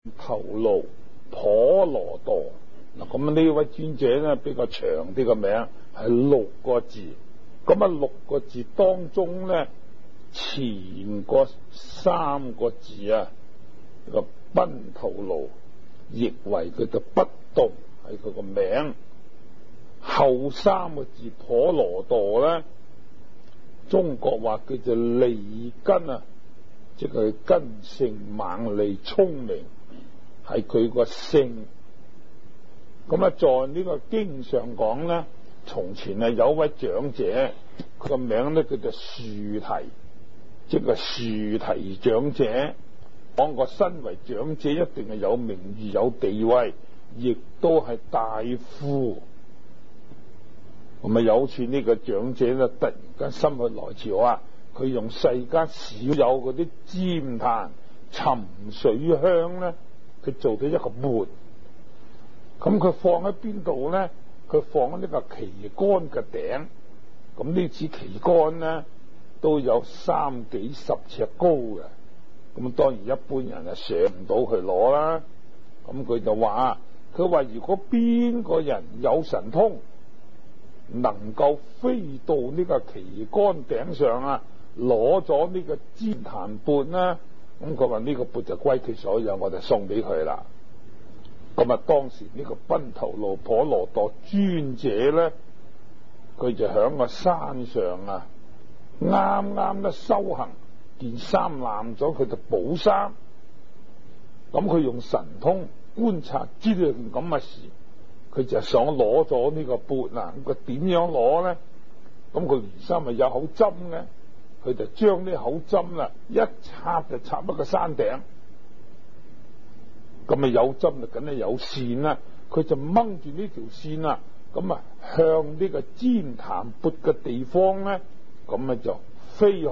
頭顱婆羅多。嗱，咁呢位尊者咧比較長啲嘅名，係6個字。咁6個字當中咧，前嗰3個字啊，個賓頭顱，譯為佢嘅不動，係佢個名。後3個字婆羅多咧，中國話叫做利根啊，即係根性猛利聰明，係佢個姓。咁在呢個經上講咧，從前有位長者，佢個名咧叫做樹提，即係樹提長者。講個身為長者一定係有名譽有地位，亦都係大富。咁有次呢個長者咧突然間心血來潮啊，佢用世間少有嗰啲尖檀沉水香咧，佢做咗一個缽。咁佢放喺邊度咧？佢放喺呢個旗杆嘅頂。咁呢支旗杆咧都有30幾40尺高嘅。咁當然一般人係上唔到去攞啦。咁佢就話：佢話如果邊個人有神通，能夠飛到呢個旗杆頂上啊，攞咗呢個尖檀缽啦，咁佢話呢個缽就歸佢所有，我就送俾佢啦。咁當時呢個賓頭顱婆羅多尊者咧，佢就響個山上啊，啱啱咧修行，件衫爛咗，佢就補衫。咁佢用神通觀察知道件咁嘅事，佢就想攞咗呢個缽啊。咁佢點樣攞咧？咁佢件衫咪有口針嘅，佢就將呢口針啦一插就插喺個山頂。咁有針就梗係有線啦，佢就掹住呢條線啦，咁向呢個尖檀缽嘅地方咧，咁就飛去。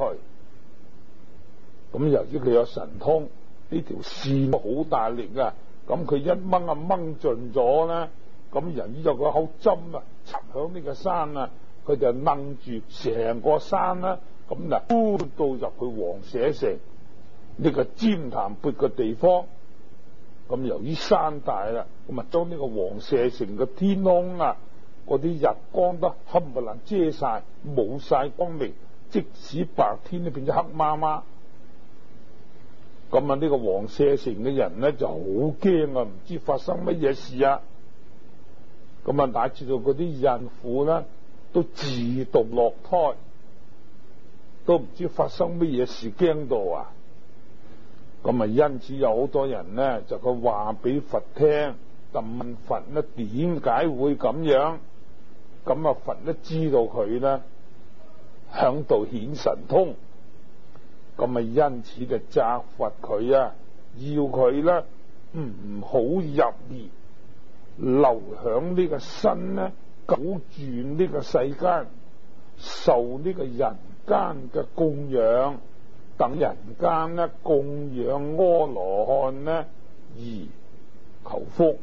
咁由於佢有神通，呢條線好大力啊，咁佢一掹掹盡咗咧，咁由於有個口針啊插響呢個山啊，佢就掹住成個山啦，咁搬到入去王舍城呢個尖檀缽嘅地方。咁由於山大啦，咁將呢個王舍城嘅天空啊，嗰啲日光都冚唪唥遮晒，冇晒光明，即使白天都變咗黑麻麻。咁呢個王舍城嘅人咧就好驚啊，唔知發生乜嘢事啊。咁乃至到嗰啲孕婦咧都自動落胎，都唔知發生乜嘢事，驚到啊。咁因此有好多人咧就佢話俾佛聽，就問佛咧點解會咁樣？咁佛咧知道佢咧響度顯神通，咁因此就責罰佢啊，要佢咧唔好入滅，留響呢個身咧，久住呢個世間，受呢個人間嘅供養。等人間咧供養阿羅漢咧而求福，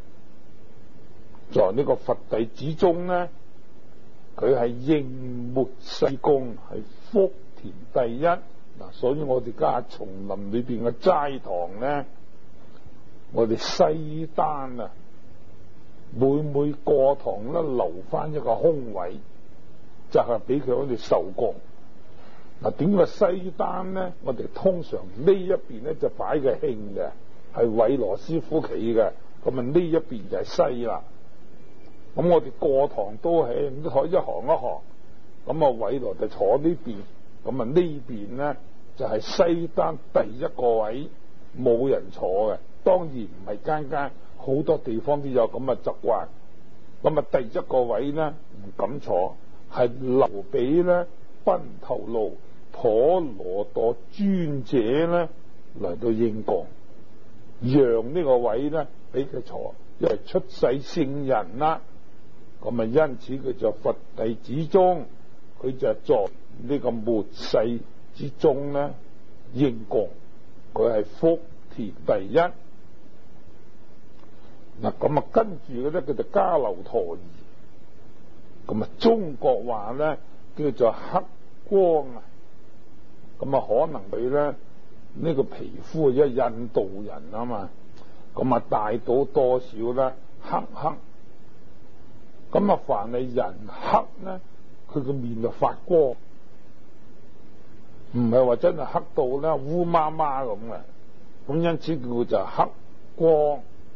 在呢個佛弟子中咧，佢係應末世供，係福田第一。所以我哋家叢林裏邊嘅齋堂咧，我哋西單啊，每個堂咧留翻一個空位，就係俾佢我哋受供。點解西單咧？我哋通常呢一邊咧就擺嘅磬嘅，係韋羅師傅企嘅。咁呢一邊就係西啦。咁我哋個堂都係坐一行一行。咁韋羅就坐呢邊。咁呢邊咧就係西單第一個位，冇人坐嘅。當然唔係間間，好多地方都有咁嘅習慣。咁第一個位咧唔敢坐，係留俾咧賓頭顱婆羅多尊者咧嚟到應供，讓呢個位咧俾佢坐，因為出世聖人啦。咁因此佢就佛弟子中，佢就在呢個末世之中咧應供，佢係福田第一。咁跟住嘅咧，佢就迦樓陀夷。咁中國話咧叫做黑光啊。咁可能佢咧呢個皮膚係印度人啊嘛， 咁啊大到多少咧？黑黑。咁啊凡係人黑咧，佢個面就發光，唔係話真係黑到咧烏麻麻咁嘅。咁因此叫就黑光。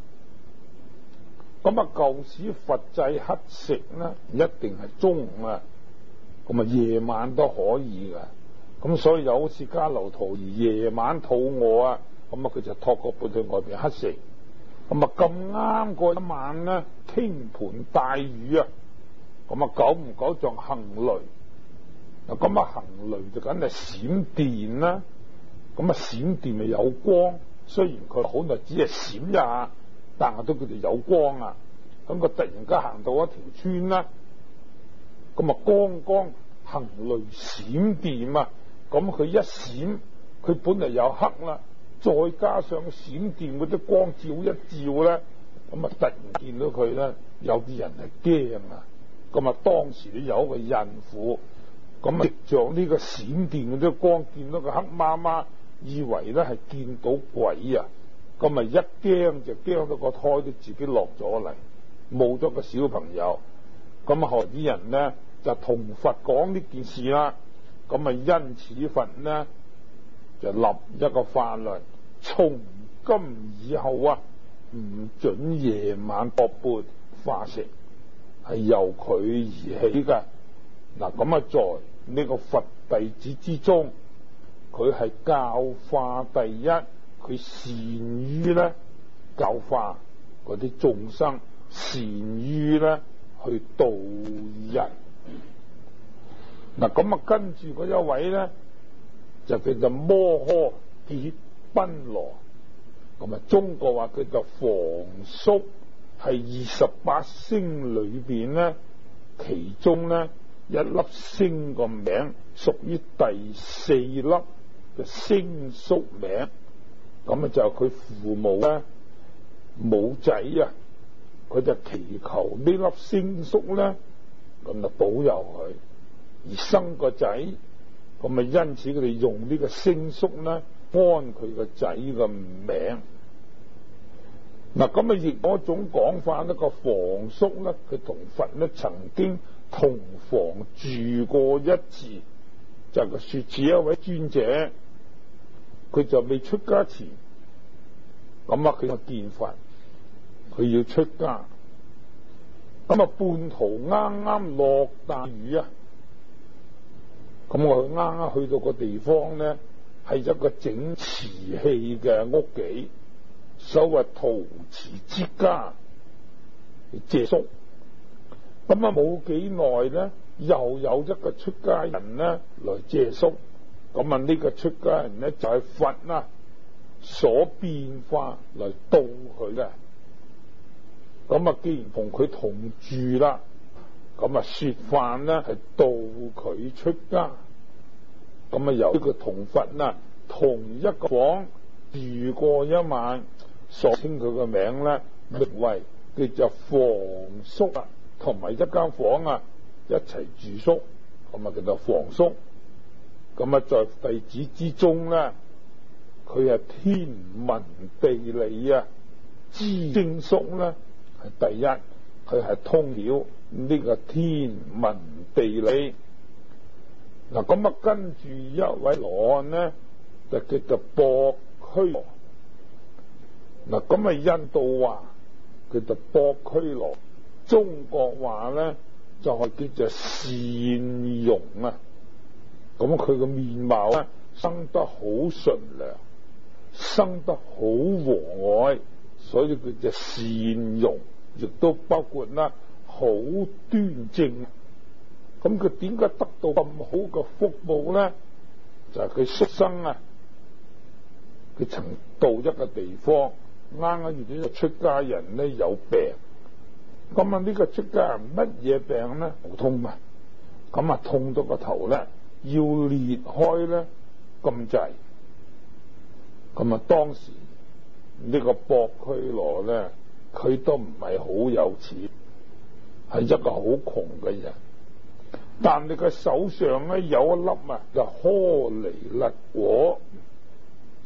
咁啊舊時佛制乞食咧，一定係中午啊，咁啊夜晚都可以嘅。咁所以有好似迦樓陀兒夜晚肚餓啊，咁啊佢就托個缽去外邊乞食。咁啊咁啱嗰一晚咧，傾盆大雨啊，咁啊久唔久就行雷。嗱咁啊行雷就梗係閃電啦。咁啊閃電咪有光，雖然佢可能只係閃一下，但係都叫做有光啊。咁佢突然間行到一條村啦，咁啊剛剛行雷閃電啊，咁佢一閃，佢本嚟有黑啦，再加上閃電嗰啲光照一照咧，咁啊突然見到佢咧，有啲人係驚啊。咁啊當時都有一個孕婦，咁啊藉着呢個閃電嗰啲光，見到個黑媽媽，以為咧係見到鬼啊。咁啊一驚就驚到個胎都自己落咗嚟，冇咗個小朋友。咁啊後來啲人咧就同佛講呢件事啦。咁啊因此佛咧就立一個法律，從今以後啊唔准夜晚托缽化食，係由佢而起嘅。嗱咁啊在呢個佛弟子之中，佢係教化第一，佢善於咧教化嗰啲眾生，善於咧去度人。嗱咁啊跟住嗰一位咧就叫做摩訶結賓羅，咁啊中國話佢就房宿，係28星裏邊咧其中咧一粒星個名屬於第4粒嘅星宿名。咁啊就佢父母咧冇仔啊，佢就祈求呢粒星宿咧咁就保佑佢而生個仔。咁啊因此佢哋用呢個星宿咧安佢個仔嘅名。嗱咁啊亦嗰種講法呢個房宿咧，佢同佛咧曾經同房住過一次，就係個說似一位尊者，佢就未出家前，咁啊佢就見佛，佢要出家。咁啊半途啱啱落大雨啊，咁我啱啱去到個地方咧，係一個整瓷器嘅屋企，所謂陶瓷之家借宿。咁啊冇幾耐咧，又有一個出家人咧來借宿。咁啊呢個出家人咧就係佛啊所變化嚟度佢嘅。咁啊既然同佢同住啦，咁啊說法咧係度佢出家。咁啊由呢個同佛啊同一個房住過一晚，所稱佢個名咧名為叫做房宿啊，同埋一間房啊一齊住宿，咁啊叫做房宿。咁啊在弟子之中咧，佢係天文地理啊知精宿咧係第一，佢係通曉呢個天文地理。嗱咁啊跟住一位羅漢咧就叫做博拘羅。嗱咁啊印度話叫做博拘羅，中國話咧就係叫做善容啊。咁佢個面貌咧生得好純良，生得好和藹，所以叫做善容，亦都包括啦好端正。咁佢點解得到咁好嘅福報咧？就係佢xuất生啊，佢曾到一個地方，啱啱遇到一個出家人咧有病。咁啊呢個出家人乜嘢病咧？頭痛啊！咁啊痛到個頭咧要裂開咧咁滯。咁啊當時呢個博拘羅咧，佢都唔係好有錢，係一個好窮嘅人。但係佢手上咧有一粒啊就柯尼勒果。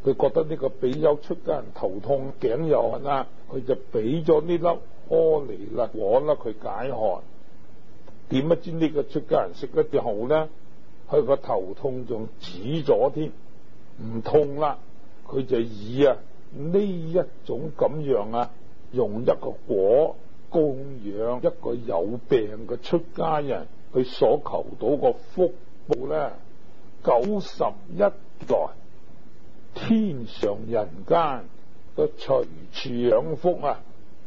佢覺得呢個比丘出家人頭痛頸又痕啊，佢就俾咗呢粒阿彌勒果啦，佢解渴。點不知呢個出家人食咗之後咧，佢個頭痛仲止咗添，唔痛啦。佢就以呢一種咁樣用一個果供養一個有病嘅出家人，佢所求到個福報咧，91代天上人間都隨處享福啊！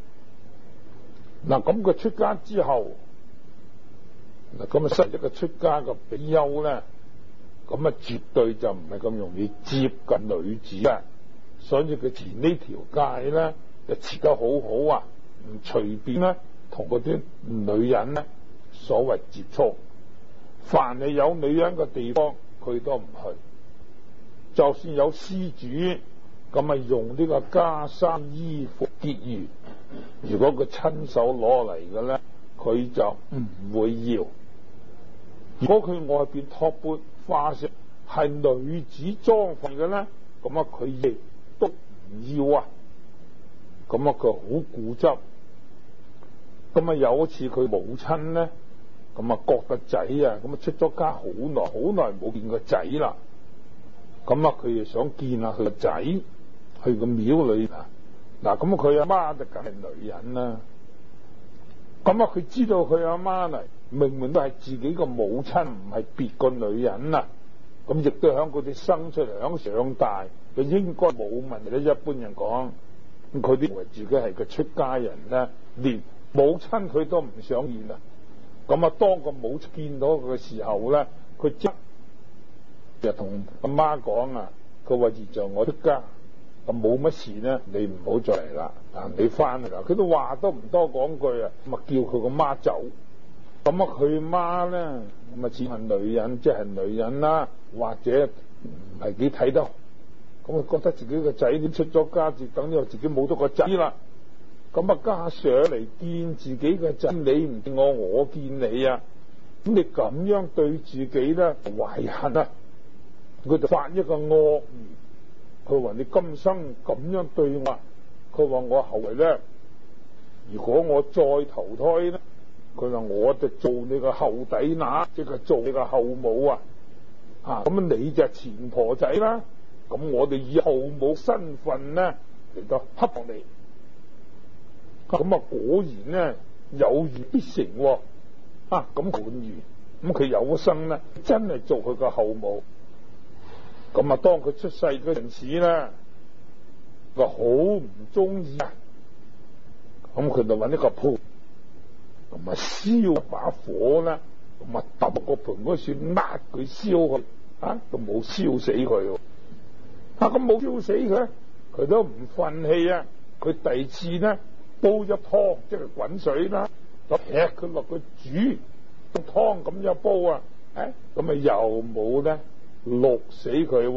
嗱，咁佢出家之後，嗱咁實一個出家嘅比丘咧，咁絕對就唔係咁容易接近女子嘅，所以佢填呢條戒咧就設得好好啊，唔隨便咧同嗰啲女人咧所謂接觸，凡係有女人嘅地方佢都唔去，就算有施主咁用呢個袈裟衣服結緣，如果佢親手攞嚟嘅咧，佢就唔會要。如果佢外邊托缽化成係女子裝扮嘅咧，咁佢亦都唔要啊。咁佢好固執。咁有一次佢母親咧，咁覺個仔咁出咗家好耐冇見個仔啦。咁佢就想見下佢個仔，去個廟裏嗱，咁佢阿媽就梗係女人啦。咁佢知道佢阿媽嚟，明明都係自己個母親，唔係別個女人啊。咁亦都響佢哋生出嚟，響長大，佢應該冇問題咧。一般人講，咁佢啲以為自己係個出家人咧，連母親佢都唔想見啊。咁當個母親見到佢嘅時候咧，佢即就同阿媽講佢話現在我出家，咁冇乜事咧，你唔好再嚟啦，你翻嚟啦。佢都話都唔多講句咁叫佢個媽走。咁佢媽咧，咁似係女人，即係女人啦，或者唔係幾睇得，咁佢覺得自己個仔點出咗家，就等於自己冇咗個仔啦。咁家上嚟見自己個仔，你唔見我，我見你啊，咁你咁樣對自己咧懷恨啊，佢就發一個惡言，佢話你今生咁樣對我，佢話我後嚟咧，如果我再投胎咧，佢話我就做你個後底乸，即係做你個後母啊！咁你就前婆仔啦，咁我哋以後母身份咧嚟到恰你，咁果然咧有緣必成喎，咁滿緣，咁佢有生咧真係做佢個後母。咁當佢出世嗰陣時咧，佢好唔中意咁佢就揾一個盤，咁燒一把火咧，咁揼個盤嗰處焫佢燒佢，都冇燒死佢。咁冇燒死佢，佢都唔忿氣啊！佢第二次咧煲咗湯，即係滾水啦，就劈佢落去煮湯咁一煲咁又冇咧淥死佢。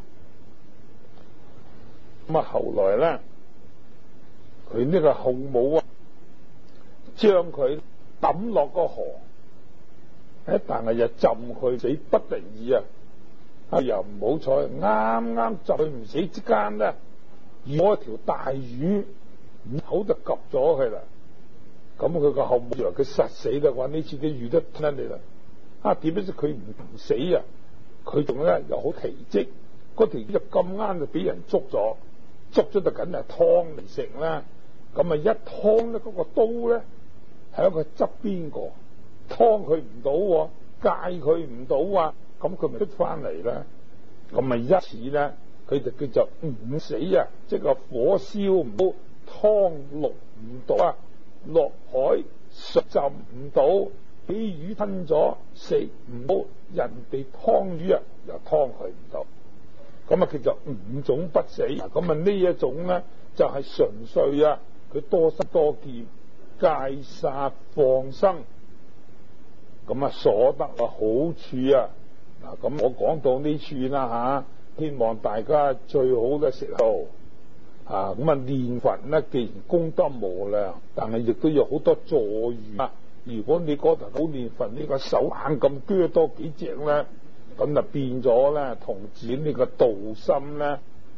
咁後來咧，佢呢個後母將佢抌落個河，但係又浸佢死不得已又唔好彩，啱啱浸佢唔死之間咧，攞一條大魚口就及咗佢啦。咁佢個後母以為佢實死啦，話呢次啲魚都吞你啦。點不知佢唔死啊？佢仲咧又好奇蹟，嗰條魚就咁啱就俾人捉咗就緊係湯嚟食啦。咁一湯咧，嗰個刀咧喺佢側邊個湯佢唔到，戒佢唔到咁佢咪出翻嚟啦。咁一次咧，佢就叫做唔死即係個火燒唔到，湯淥唔到落海浸唔到，俾魚吞咗食唔到，人哋湯魚又湯佢唔到，咁叫做五種不死。咁呢一種咧就係純粹佢多心多見，戒殺放生，咁所得好處咁我講到呢處啦希望大家最好嘅時候念佛咧，既然功德無量，但係亦都有好多助緣如果你嗰頭好念佛，呢個手眼咁鋸多幾隻咧，咁就變咗咧同自己呢個道心咧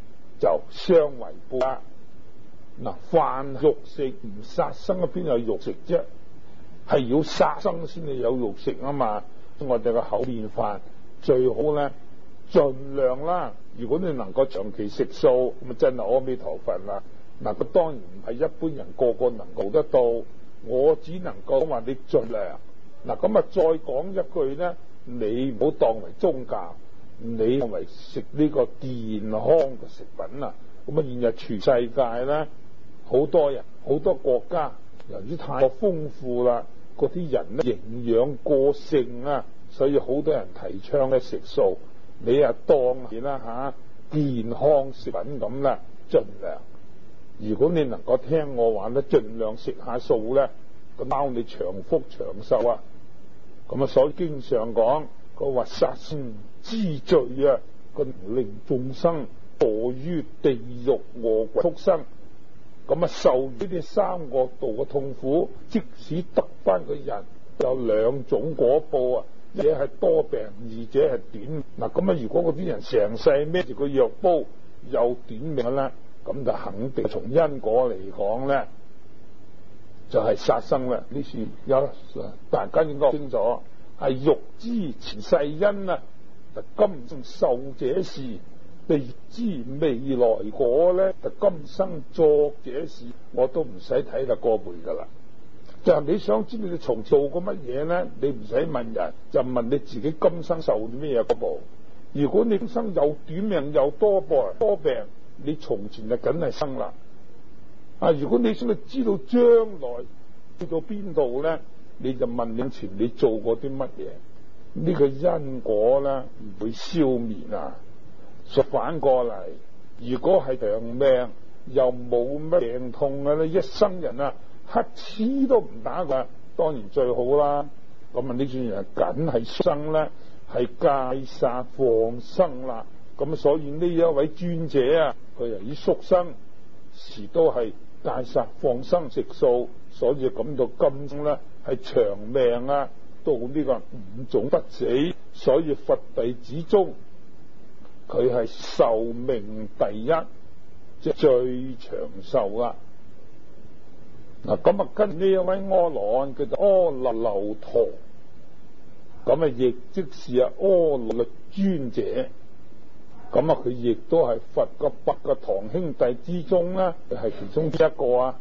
就相違背啦。嗱，飯肉食唔殺生，邊有肉食啫？係要殺生先至有肉食啊嘛！我哋個口面飯最好咧，盡量啦。如果你能夠長期食素，咁真係阿彌陀佛啦。嗱，佢當然唔係一般人個個能做得到，我只能夠話你盡量。嗱，咁啊再講一句咧，你唔好當為宗教，你當為食呢個健康嘅食品啊！咁啊，現日全世界咧，好多人好多國家，由於太過豐富啦，嗰啲人咧營養過剩啊，所以好多人提倡咧食素。你啊當係啦健康食品咁啦，盡量。如果你能夠聽我話咧，盡量食下素咧，咁包你長福長壽啊！咁啊，所以經常講佢話殺生之罪啊，佢令眾生墮於地獄餓鬼畜生，咁啊受呢啲三惡道嘅痛苦。即使得翻個人，有兩種果報啊，一者係多病，二者係短命。嗱，咁啊，如果嗰啲人成世孭住個藥煲又短命啦，咁就肯定從因果嚟講咧，就係殺生啦。呢次有大家應該清楚，係欲知前世因啊，今生受者是；未知未來果咧，今生作者是。我都唔使睇啦，過背噶啦。就係你想知道你從做過乜嘢咧，你唔使問人，就問你自己今生受咩嘢果報。如果你今生有短命又多病，你從前就梗係生啦。如果你想去知道將來去到邊度咧，你就問你前你做過啲乜嘢。呢個因果咧唔會消滅啊。所以反過嚟，如果係長命又冇乜病痛嘅咧，一生人啊乞嗤都唔打㗎，當然最好啦。咁啊呢種人梗係生咧，係戒殺放生啦。咁所以呢一位尊者啊，佢由於宿生時都係戒殺放生食素，所以感到今生咧係長命啊，到呢個五種不死。所以佛弟子中，佢係壽命第一，即係最長壽啊！嗱，咁啊跟呢一位阿羅漢叫做阿耨留陀，咁啊亦即是阿耨律尊者。咁啊，佢亦都係佛個8個堂兄弟之中咧，係其中之一個啊。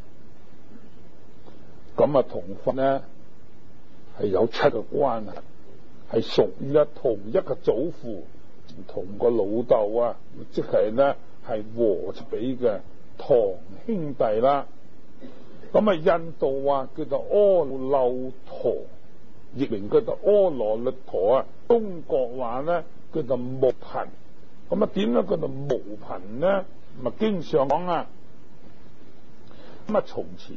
咁啊，同佛咧係有7個關係，係屬於同一個祖父，同個老豆啊，即係咧係和比嘅堂兄弟啦。咁啊，印度話叫做阿耨陀，譯名叫做阿羅律陀啊。中國話咧叫做無貧。咁啊，點解叫做無貧咧？咪經常講啊。咁啊，從前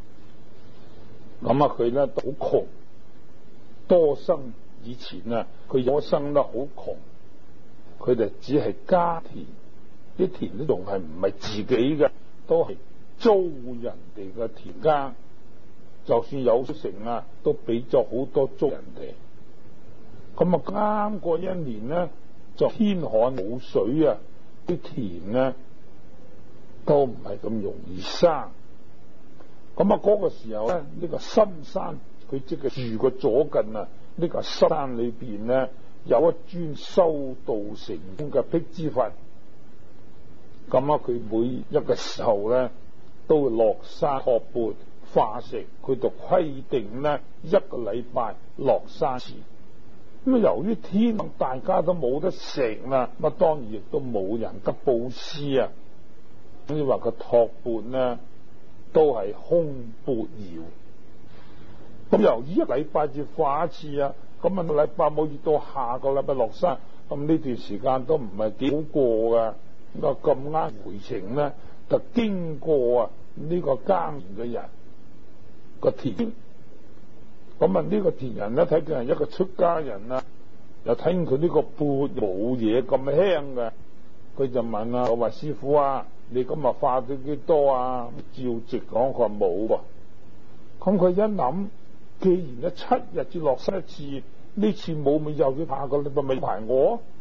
咁啊，佢咧好窮，多生以前啊，佢多生得好窮，佢哋只係家田，啲田都仲係唔係自己嘅，都係租人哋嘅田耕。就算有成啊，都俾咗好多租人哋。咁啊，啱過一年咧，就天旱冇水啊，啲田咧都唔係咁容易生。咁啊，嗰個時候咧，呢個深山佢即係住個左近啊，呢個深山裏邊咧有一尊修道成功嘅辟支佛。咁啊，佢每一個時候咧都會落山托缽化食，佢就規定咧1個禮拜落山次。咁啊，由於天大家都冇得食啦，咁當然亦都冇人得布施啊。咁你話個托缽咧都係空缽搖。咁由於1禮拜至化一次啊，咁啊禮拜冇遇到下個禮拜落山，咁呢段時間都唔係幾好過噶。咁啱回程咧，就經過啊呢個耕田嘅人個田。咁啊呢個田人咧睇見係一個出家人啊，又睇見佢呢個缽冇嘢咁輕嘅，佢就問啊，我話師傅啊，你今日化咗幾多啊？照直講，佢話冇喎。咁佢一諗，既然7日至落山一次，呢次冇咪又要下個禮拜咪排我？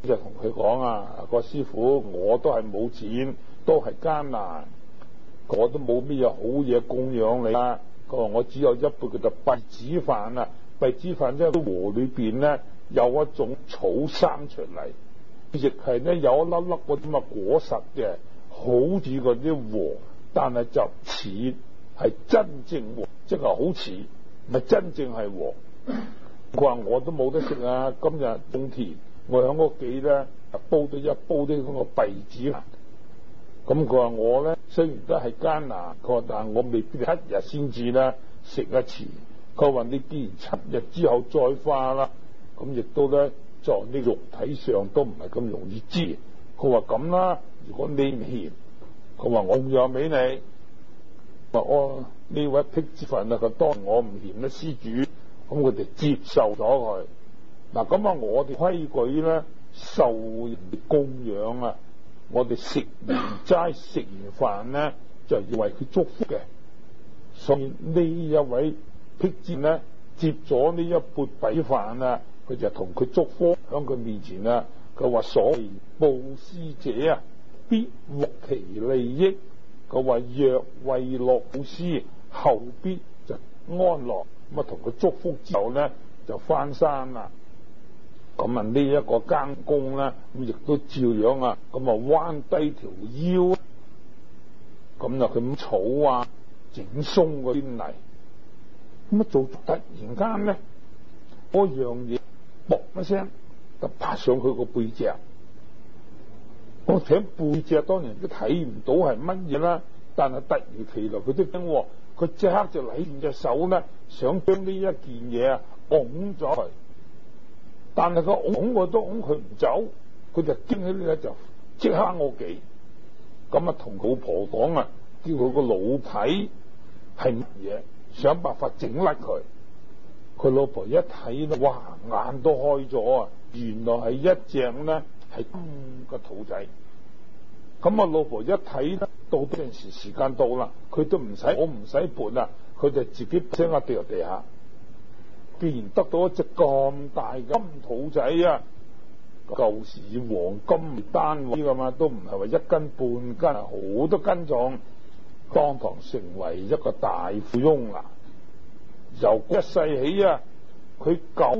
就同佢講啊，個師傅，我都係冇錢，都係艱難，我都冇咩好嘢供養你啦。佢話我只有一杯叫做稗子飯啊，稗子飯即係禾裏邊咧有一種草生出嚟，亦係咧有一粒粒嗰啲咁嘅果實嘅，好似嗰啲禾，但係就似係真正禾，即係好似唔係真正係禾。佢話我都冇得食啊，今日種田，我喺屋企咧煲咗一煲啲咁嘅稗子飯。咁佢話我咧雖然都係艱難，佢話但係我未必7日先至咧食一次。佢話你既然7日之後再化啦，咁亦都咧在啲肉體上都唔係咁容易知。佢話咁啦，如果你唔嫌，佢話我讓俾你。話我呢位辟支佛啊，佢當然我唔嫌啦，施主，咁佢哋接受咗佢。嗱咁啊，我哋規矩咧受人哋供養啊。我哋食完齋食完飯咧，就要為佢祝福嘅。所以呢一位辟支咧接咗呢一缽稗飯啊，佢就同佢祝福喺佢面前啊。佢話所謂布施者啊，必獲其利益。佢話若為樂布施，後必就安樂。咁啊，同佢祝福之後咧，就翻山啦。咁啊，呢一個耕工咧，咁亦都照樣啊，咁啊彎低條腰，咁就佢草啊整鬆嗰啲泥，咁啊做突然間咧，嗰樣嘢啵一聲就拍上佢個背脊。我睇背脊當然都睇唔到係乜嘢啦，但係突如其來佢都驚，佢即刻就攞住隻手咧，想將呢一件嘢啊拱咗佢。但係佢拱我都拱佢唔走，佢就驚起呢就即刻我記，咁啊同老婆講啊，叫佢個老體係乜嘢，想辦法整甩佢。佢老婆一睇咧，哇眼都開咗啊！原來係一隻咧係金嘅兔仔。咁啊老婆一睇咧，到嗰陣時間到啦，佢都我唔使撥啦，佢就自己聲啊掉落地下。既然得到一隻咁大嘅金兔仔啊，舊時以黃金單位噶嘛，都唔係話1斤半斤，好多斤重，當堂成為一個大富翁啦。由一世起啊，佢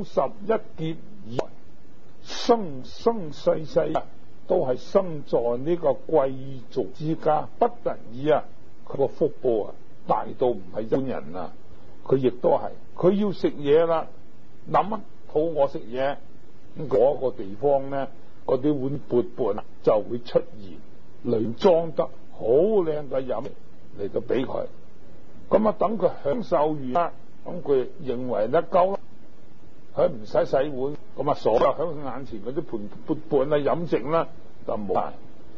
91劫以來，生世世啊，都係生在呢個貴族之家，不得已啊，佢個福報啊大到唔係一般人啊。佢亦都係，佢要食嘢啦，諗啊，肚餓食嘢，嗰個地方咧，嗰啲碗缽缽就會出現，嚟裝得好靚嘅飲嚟到俾佢。咁啊，等佢享受完啦，咁佢認為得夠啦，佢唔使洗碗，咁啊，所有喺佢眼前嗰啲盤缽缽啊飲食啦就冇晒。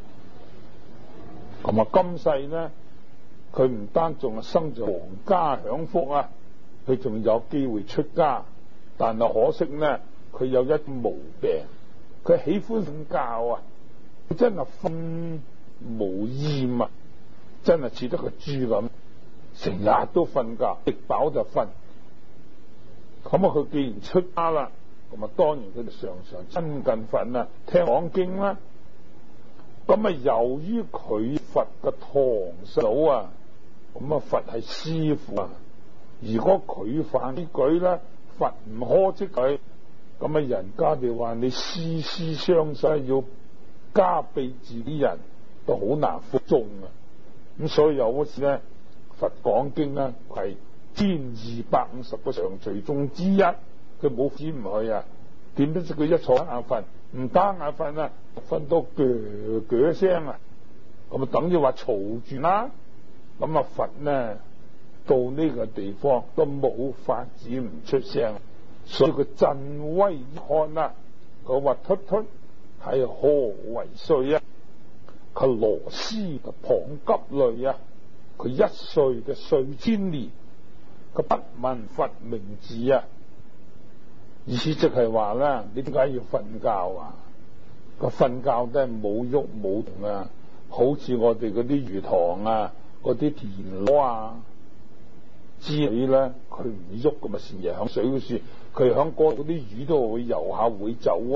咁啊，今世咧，佢唔單仲係生在皇家享福啊！佢仲有機會出家，但係可惜咧，佢有一毛病，佢喜歡瞓覺啊！佢真係瞓無厭啊！真係似得個豬咁，成日都瞓覺，食飽就瞓。咁啊，佢既然出家啦，咁啊，當然佢哋常常親近佛啦，聽講經啦。咁啊，由於佢佛嘅堂細佬啊，咁啊，佛係師父啊。如果佢犯呢舉咧，佛唔呵斥佢，咁啊人家就話你師師相惜，要加庇自己人都好難服眾啊。咁所以有嗰時咧，佛講經咧係1250個常隨眾之一，佢冇指唔去啊。點不知佢一坐眼瞓，唔打眼瞓啊，瞓到鋸鋸聲啊，咁啊等於話嘈住啦。咁啊佛呢？到呢個地方都冇法子唔出聲，所以佢振威一看啊，佢話突突係何為歲啊？佢羅斯嘅龐吉類啊，佢1歲嘅歲千年，佢不問佛名字啊，意思即係話咧，你點解要瞓覺啊？個瞓覺都係冇喐冇動啊，好似我哋嗰啲魚塘啊，嗰啲田螺啊。之類咧，佢唔喐咁啊，成日響水嗰處，佢響嗰啲魚都會游下會走啊。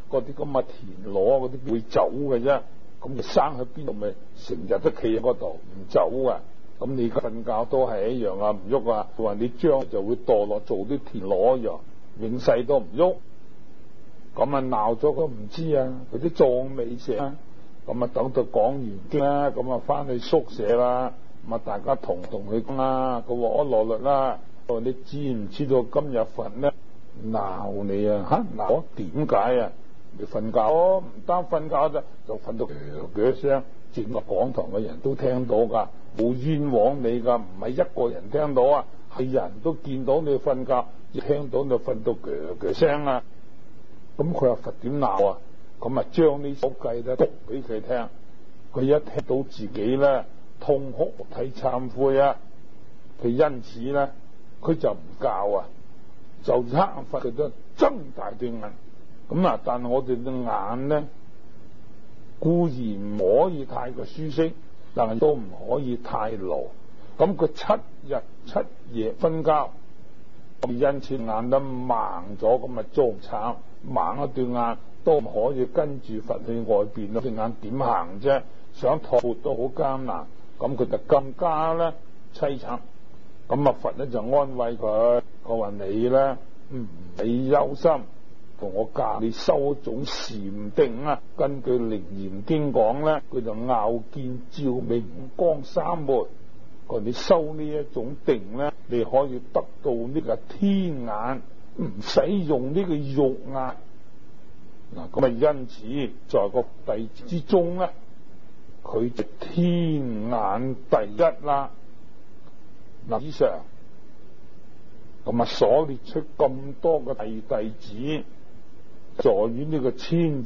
嗰啲咁嘅田螺嗰啲會走嘅啫，咁就生喺邊度咪成日都企喺嗰度唔走啊！咁你瞓覺都係一樣啊，唔喐啊！佢話你將就會墮落做啲田螺一樣，永世都唔喐。咁啊鬧咗佢唔知啊，佢啲葬未寫啊。咁啊等到講完經啦，咁啊翻去宿舍啦，咁啊大家同佢講啦，佢話我落律啦，佢話你知唔知道今日瞓咧鬧你啊？嚇鬧我點解啊？你瞓覺唔單瞓覺啫，就瞓到腳聲，整個講堂嘅人都聽到㗎，冇冤枉你㗎，唔係一個人聽到啊，係人都見到你瞓覺，亦聽到你瞓到腳聲啊！咁佢話佛點鬧啊？咁啊將呢首偈咧讀俾佢聽，佢一聽到自己咧痛哭睇懺悔啊，佢因此咧佢就唔教啊，就黑佛佢都睜大對眼。咁啊，但係我哋對眼咧固然唔可以太過舒適，但係都唔可以太勞。咁佢7日7夜瞓覺，咁因此眼都盲咗，咁啊仲慘，盲一對眼都唔可以跟住佛去外邊咯，對眼點行啫？想托缽都好艱難，咁佢就更加咧凄慘。咁啊佛咧就安慰佢，佢話你咧你憂心，同我教你修一種禪定啊。根據《楞嚴經》講咧，佢就拗見照明光三昧。佢你修呢一種定咧，你可以得到呢個天眼，唔使用呢個肉眼。嗱，咁啊因此在個弟子之中咧，佢就天眼第一啦。嗱，以上咁啊所列出咁多嘅弟子，在於呢個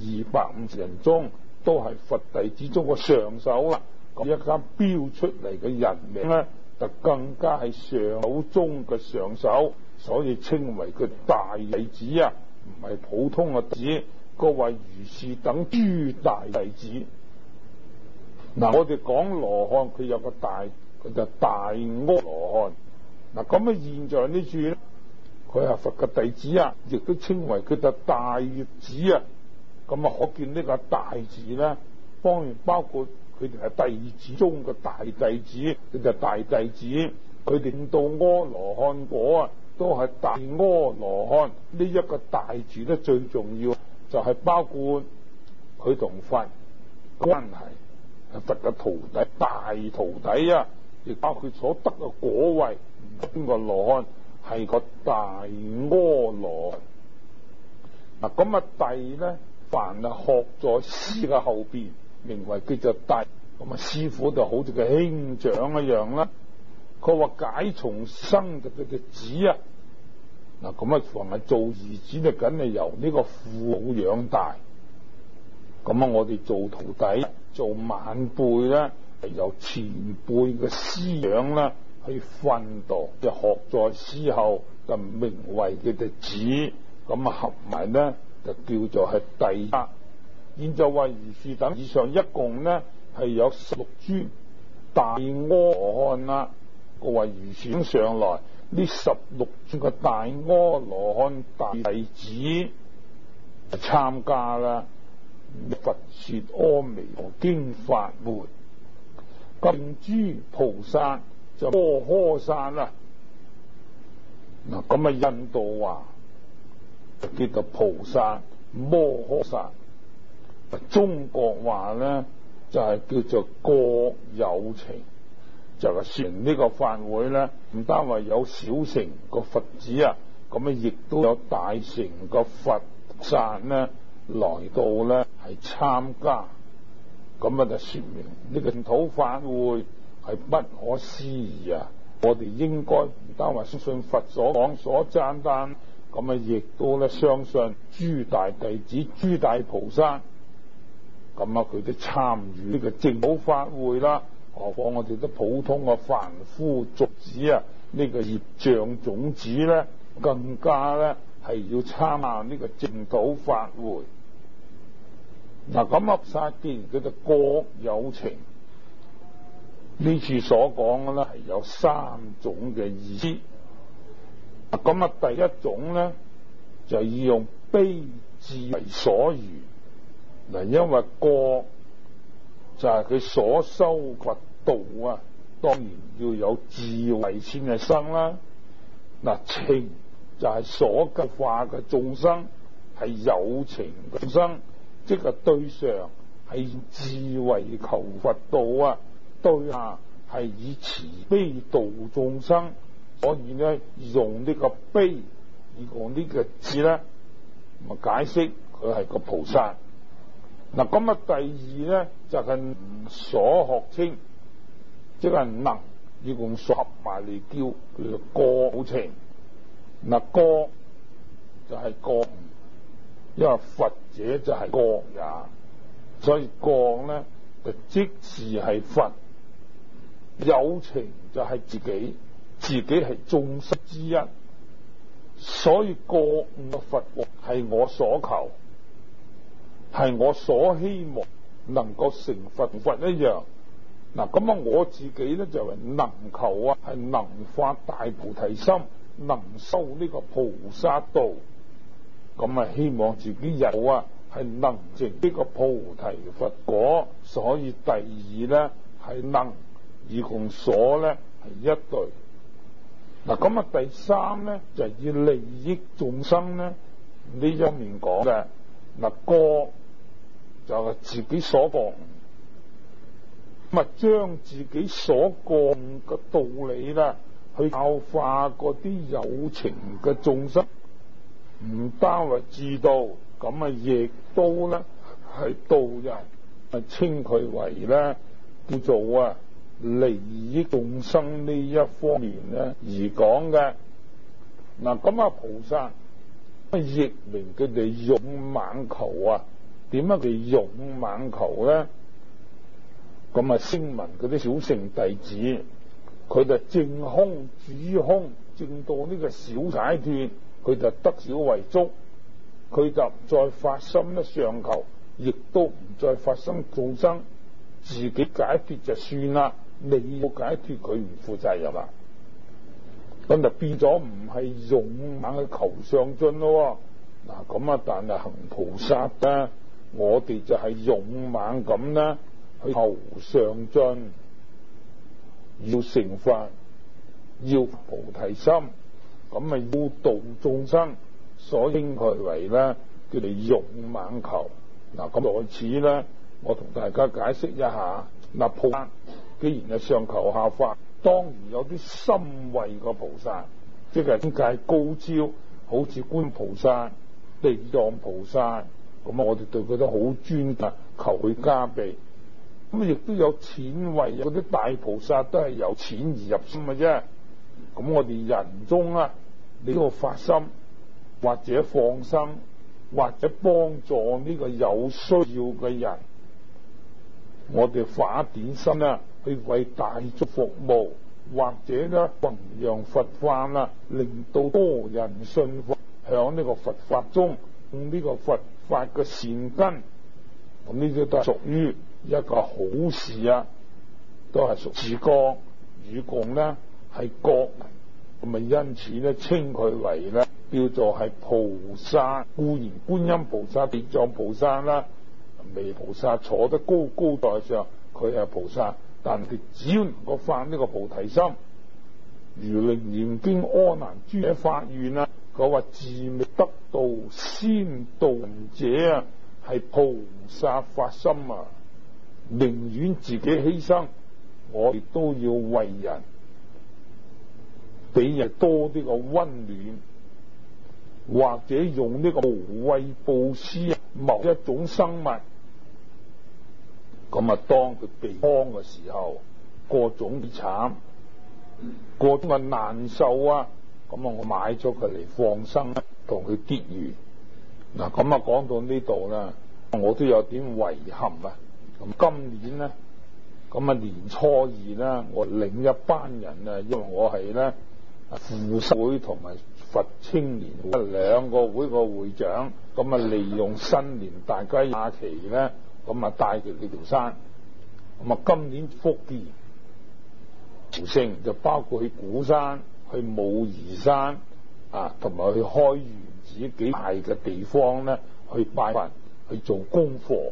1250人中，都係佛弟子中嘅上首啦。咁一間標出嚟嘅人名咧，就更加係上首中嘅上首，所以稱為佢大弟子啊，唔係普通嘅弟子。各位如是等諸大弟子，嗱，我哋講羅漢，佢有個大，佢就大阿羅漢。嗱，咁啊現在呢處咧，佢係佛嘅弟子啊，亦都稱為佢就大月子啊。咁啊可見呢個大字咧，當然包括佢哋係弟子中嘅大弟子，佢就大弟子，佢哋到阿羅漢果啊，都係大阿羅漢。呢一個大字咧最重要，就係包括佢同佛關係，係佛嘅徒弟，大徒弟啊，亦包括所得嘅果位。邊個羅漢係個大阿羅漢？嗱，咁啊弟咧，凡係學在師嘅後邊，名為叫做弟。咁啊師傅就好似個兄長一樣啦。佢話解從生就佢嘅子啊。嗱，咁啊凡係做兒子就梗係由呢個父母養大。咁啊我哋做徒弟做晚輩咧，係由前輩嘅師養啦去訓導，就學在師後，就名為佢嘅子。咁啊合埋咧就叫做係弟。現在話如是等以上一共咧係有16尊大阿羅漢啦。個話如是等上來呢16尊嘅大阿羅漢大弟子參加啦佛說阿彌陀經法會，近諸菩薩就摩訶薩啦。嗱，咁啊印度話就叫做菩薩摩訶薩，中國話咧就係叫做各有情。就係說呢個法會咧，唔單話有小乘個佛子啊，咁啊亦都有大乘個佛薩咧來到咧係參加。咁啊就說明呢個淨土法會係不可思議啊！我哋應該唔單話相信佛所講所讚歎，咁啊亦都咧相信諸大弟子、諸大菩薩，咁啊佢都參與呢個淨土法會啦。何況我哋都普通嘅凡夫俗子啊，呢個業障種子咧，更加咧係要參加呢個淨土法會。嗱，咁啊薩既然佢哋各有情，呢處所講嘅咧係有3種嘅意思。咁啊第一種咧就要用悲智為所緣。嗱，因為覺就係佢所修佛道啊，當然要有智慧先係生啦。嗱，情就係所教化嘅眾生，係有情嘅眾生，即係對上係智慧求佛道啊，對下係以慈悲度眾生。所以咧，用呢個悲，用呢個智咧，咪解釋佢係個菩薩。嗱，咁啊，第二咧就係所學稱，即係能，要用所合埋嚟叫做覺情。嗱，覺就係覺，因為佛者就係覺也，所以覺咧就即是係佛。有情就係自己，自己係眾生之一，所以覺悟嘅佛係我所求，係我所希望能夠成佛一樣。嗱，咁啊，我自己咧就係能求啊，係能發大菩提心，能修呢個菩薩道。咁啊，希望自己有啊，係能證呢個菩提佛果。所以第二咧係能，而共所咧係一對。嗱，咁啊，第三咧就係要利益眾生咧，呢一面講嘅。嗱，覺就係自己所覺，咁啊，將自己所覺嘅道理啦，去教化嗰啲有情嘅眾生，唔單為自度，咁啊，亦都咧係度人，啊，稱佢為咧叫做啊利益眾生呢一方面咧而講嘅。嗱，咁啊，菩薩譯明佢哋勇猛求啊，點解佢哋勇猛求咧？咁啊，聲聞嗰啲小乘弟子，佢就證空主空，證到呢個小解脫，佢就得少為足，佢就唔再發心咧上求，亦都唔再發生眾生，自己解脫就算啦。你要解脫，佢唔負責任啦，咁就變咗唔係勇猛去求上進咯。嗱，咁啊，但係行菩薩咧，我哋就係勇猛咁咧去求上進，要成佛，要菩提心，咁啊要度眾生，所以稱佢為咧叫做勇猛求。嗱，咁在此咧，我同大家解釋一下。嗱，菩薩既然係上求下化，當然有啲深慧嘅菩薩，即係境界高超，好似觀菩薩、地藏菩薩，咁我哋對佢都好尊敬，求佢加被。咁亦都有淺慧，嗰啲大菩薩都係由淺而入心嘅啫。咁我哋人中啊，呢個發心，或者放生，或者幫助呢個有需要嘅人，我哋發點心啦，去為大眾服務，或者咧弘揚佛法啦，令到多人信服，響呢個佛法中用呢個佛法嘅善根，咁呢啲都係屬於一個好事啊，都係屬自覺與共咧係覺，咁啊因此咧稱佢為咧叫做係菩薩。固然觀音菩薩、地藏菩薩啦、彌菩薩坐得高高在上，佢係菩薩，但係只要能夠發呢個菩提心，如《楞嚴經》阿難尊者發願啊，佢話自未得道先度人者啊，係菩薩發心啊，寧願自己犧牲，我亦都要為人，俾人多啲個溫暖，或者用呢個無畏布施某一種生物。咁啊，當佢被荒嘅時候，各種慘，各種嘅難受啊，咁啊，我買咗佢嚟放生，同佢結緣。嗱，咁啊，講到呢度啦，我都有點遺憾啊。咁今年咧，咁啊年初二啦，我領一班人啊，因為我係咧扶桑會同埋佛青年會兩個會個會長，咁啊利用新年大家假期咧。咁啊，帶佢呢條山，咁啊，今年福建朝聖就包括去鼓山、去武夷山啊，同埋去開元寺幾大嘅地方咧， 去拜佛，去做功課。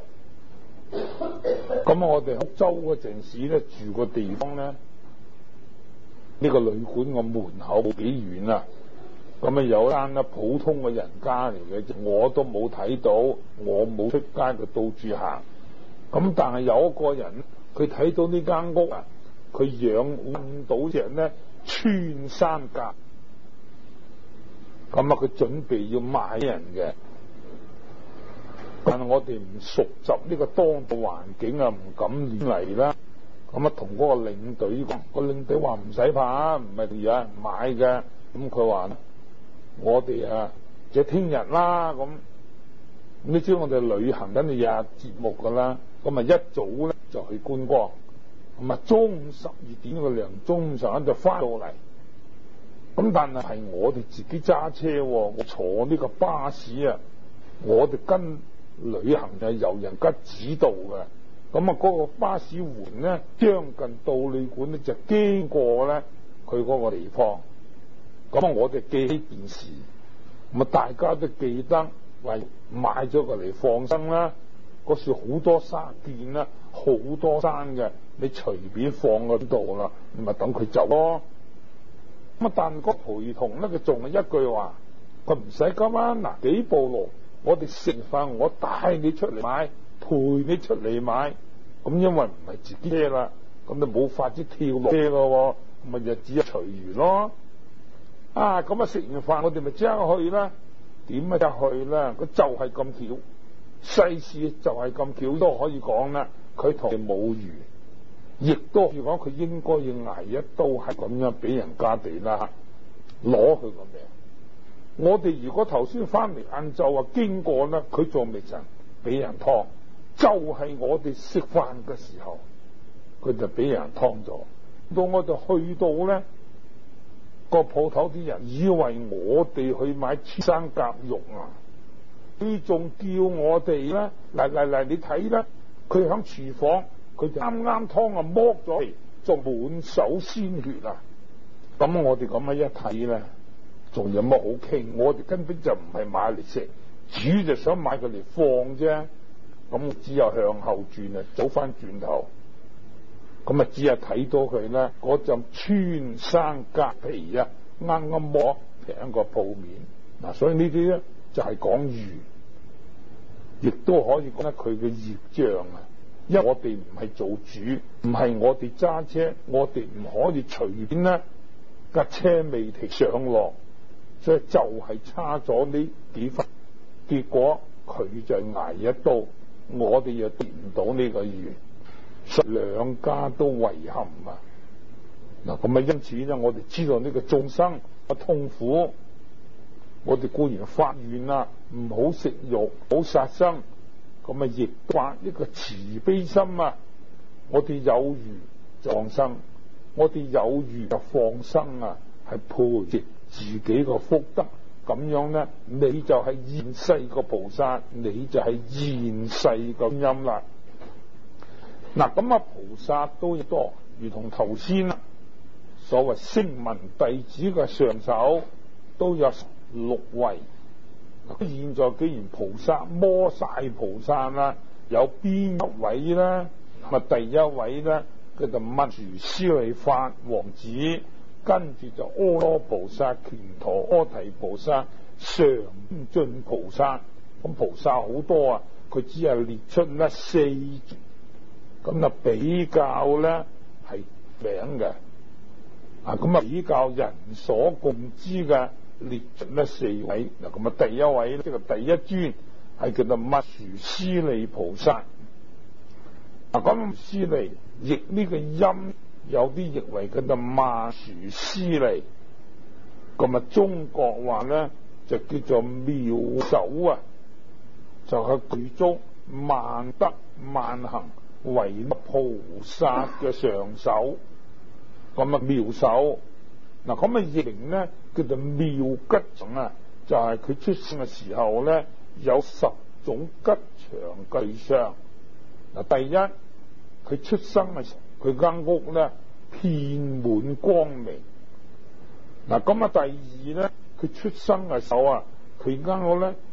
咁我哋福州嗰陣時咧，住個地方咧，呢個旅館個門口冇幾遠啊。咁啊有間咧普通嘅人家嚟嘅，我都冇睇到，我冇出街佢到處行。咁但係有一個人，佢睇到呢間屋啊，佢養到隻咧穿山甲，咁啊佢準備要賣人嘅。但係我哋唔熟習呢個當地環境啊，唔敢亂嚟啦。咁啊同嗰個領隊講，個領隊話唔使怕，唔係有人買嘅。咁佢話我哋啊，就聽日啦。咁你知我哋旅行緊係日節目噶啦，咁啊一早咧就去觀光，咁啊中午12點個零鐘上就翻到嚟。咁但係我哋自己揸車，我坐呢個巴士啊，我哋跟旅行就係由人家指導嘅。咁啊嗰個巴士員咧，將近到旅館咧就經過咧佢嗰個地方。咁啊我哋記起件事，咁啊大家都記得，為買咗過嚟放生啦。嗰時好多沙件啦，好多山嘅，你隨便放喺度啦，咪等佢走咯。咁啊但個陪同咧，佢仲係一句話，佢唔使今晚嗱幾步路，我哋食飯我帶你出嚟買，陪你出嚟買。咁因為唔係自己車啦，咁你冇法子跳落車咯，咪就只係隨緣咯。啊咁啊食完飯我哋咪即刻去啦。點啊即去啦？佢就係咁巧，世事就係咁巧都可以講啦。佢同你冇緣，亦都要講佢應該要挨一刀，係咁樣俾人家哋啦，攞佢個命。我哋如果頭先翻嚟晏晝啊經過啦，佢仲未曾俾人劏，就係我哋食飯嘅時候，佢就俾人劏咗。到我哋去到咧，個鋪頭啲人以為我哋去買穿山甲肉啊，佢仲叫我哋咧嚟，你睇啦，佢響廚房，佢啱啱劏啊剝咗，仲滿手鮮血啊！咁我哋咁樣一睇咧，仲有乜好傾？我哋根本就唔係買嚟食，主就想買佢嚟放啫。咁只有向後轉啊，走翻轉頭，咁啊只係睇到佢咧嗰陣穿山甲皮啊，啱啱剝平個鋪面嗱，所以呢啲咧就係講緣，亦都可以講得佢嘅業障啊。因為我哋唔係做主，唔係我哋揸車，我哋唔可以隨便咧架車未停上落，所以就係差咗呢幾分，結果佢就挨一刀。我哋又跌唔到呢個緣，兩家都遺憾啊！嗱，咁啊，因此咧，我哋知道呢個眾生嘅痛苦，我哋固然發願啦，唔好食肉，唔好殺生，咁啊，亦發一個慈悲心啊！我哋有餘就放生，我哋有餘就放生啊，係培植自己個福德。咁樣咧，你就係現世個菩薩，你就係現世個音啦。嗱，咁啊，菩薩都多，如同頭先啦，所謂聲聞弟子嘅上首都有6位。嗱，現在既然菩薩摩薩菩薩啦，有邊一位咧？咁啊，第一位咧，佢就密殊師利法王子。跟住就阿羅菩薩、權陀阿提菩薩、常進菩薩，咁菩薩好多啊，佢只係列出咧4，咁啊比較咧係名嘅，啊咁啊比較人所共知嘅列出咧4位，嗱咁啊第一位即係第一尊係叫做密殊師利菩薩，嗱咁師利譯呢個音。有啲譯為佢就萬殊師利，咁啊中國話咧就叫做妙手啊，就係具足萬德萬行為菩薩嘅上首，咁啊妙手。嗱咁啊譯名咧叫做妙吉祥啊，就係佢出生嘅時候咧有10種吉祥具相。嗱第一，佢出生嘅時候佢間屋咧遍滿光明。嗱咁啊第二咧，佢出生嘅時候啊，佢間屋咧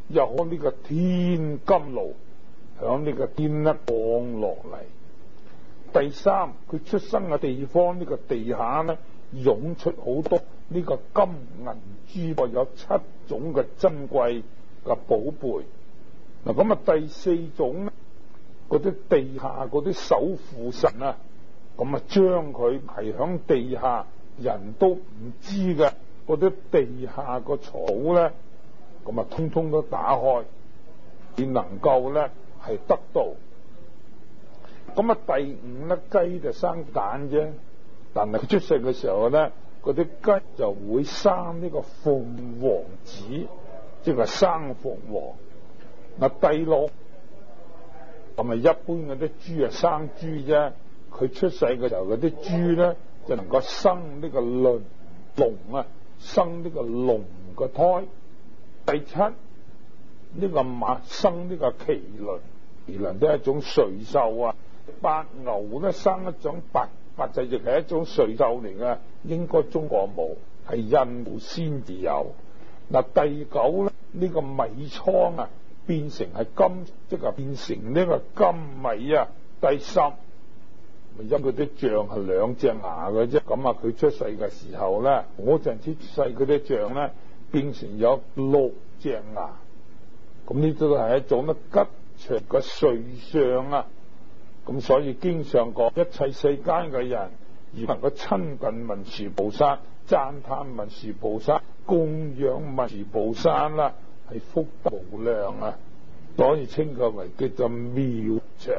又可呢個天甘露響呢個天呢降落嚟。第三，佢出生嘅地方呢個地下呢湧出好多呢個金銀珠寶，有7種嘅珍貴嘅寶貝。嗱，咁啊第四種呢，嗰啲地下嗰啲守護神啊，咁啊將佢係響地下人都唔知嘅嗰啲地下個草咧，咁啊通通都打開，你能夠咧係得到。咁啊第五咧，雞就生蛋啫，但係佢出世嘅時候咧，嗰啲雞就會生呢個鳳凰子，即係生鳳凰。嗱，第六，咁啊一般嗰啲豬啊生豬啫，佢出世嘅時候嗰啲豬咧就能夠生呢個龍啊，生呢個龍嘅胎。第七，呢個馬生呢個麒麟，麒麟都係一種瑞獸啊。白牛咧生一種白隻翼，係一種瑞獸嚟嘅，應該中國冇，係印度先至有。嗱，第九咧，呢個米倉啊變成係金，即係變成呢個金米啊。第十，因佢啲象係2隻牙嘅啫，咁啊佢出世嘅時候咧，嗰陣時出世嗰啲象咧變成有6隻牙，咁呢都係一種咧吉祥嘅瑞相啊。咁所以經常講，一切世間嘅人如能夠親近文殊菩薩、讚歎文殊菩薩、供養文殊菩薩啦，係福德無量啊！所以稱佢為叫做妙祥。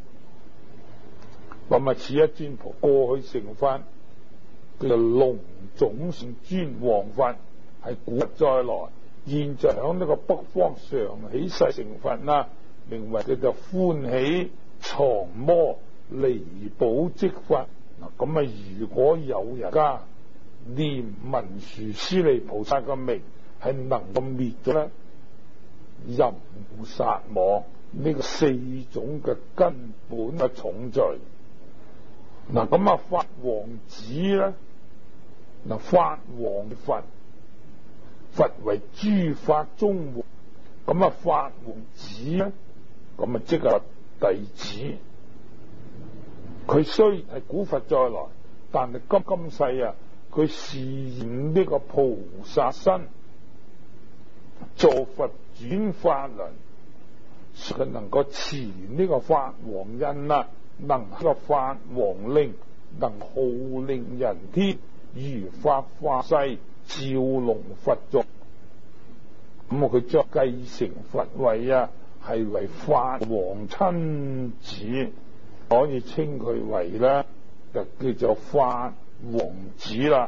咁啊，此一尊菩過去成佛，叫做龍種聖尊王佛，係古再來，現在響呢個北方常起世成佛啦，名為叫做歡喜藏魔離寶積佛。嗱，咁啊，如果有人家念文殊師利菩薩嘅名，係能夠滅咗咧淫護殺妄呢個4種嘅根本嘅重罪。嗱，咁啊法王子咧，嗱法王佛，佛為諸法中王，咁啊法王子咧，咁啊即係弟子。佢雖係古佛再來，但係今世啊，佢示現呢個菩薩身，做佛轉法輪，佢能夠持呢個法王印啊，能呢個法王令，能號令人天，如法化世，照龍佛族。咁啊，佢將繼承佛位啊，係為法王親子，可以稱佢為咧，就叫做法王子啦。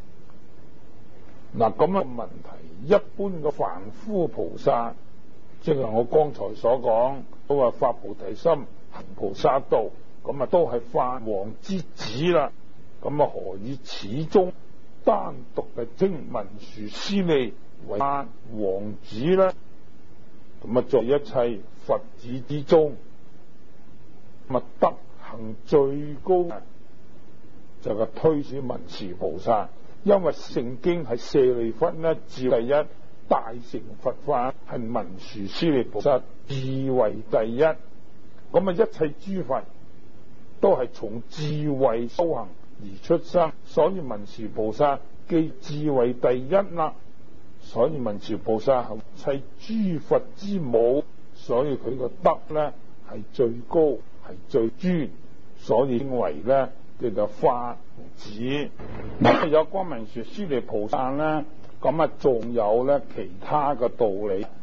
嗱，咁嘅問題，一般嘅凡夫菩薩，即係我剛才所講，都話發菩提心，行菩薩道，咁啊都係法王之子啦。咁啊，何以始終單獨係稱文殊師利為法王子咧？咁啊，在一切佛子之中，咁啊德行最高就係推選文殊菩薩，因為聖經係舍利弗呢，自第一大乘佛法係文殊師利菩薩智慧第一。咁啊，一切諸佛都係從智慧修行而出生，所以文殊菩薩既智慧第一啦，所以文殊菩薩係一切諸佛之母，所以佢個德咧係最高，係最尊，所以認為咧叫做法子。有關文殊師利菩薩咧，咁啊仲有咧其他嘅道理。